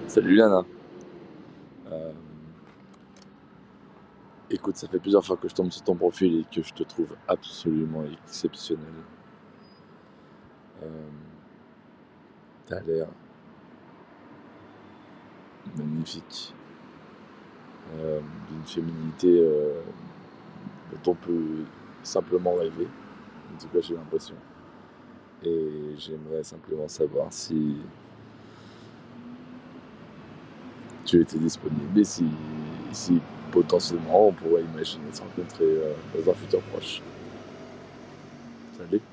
Salut Lana. Euh, Écoute, ça fait plusieurs fois que je tombe sur ton profil et que je te trouve absolument exceptionnel. Euh, T'as l'air magnifique, d'une féminité dont on peut simplement rêver. En tout cas, j'ai l'impression. Et j'aimerais simplement savoir si tu étais disponible et si potentiellement on pourrait imaginer se rencontrer dans un futur proche. Salut.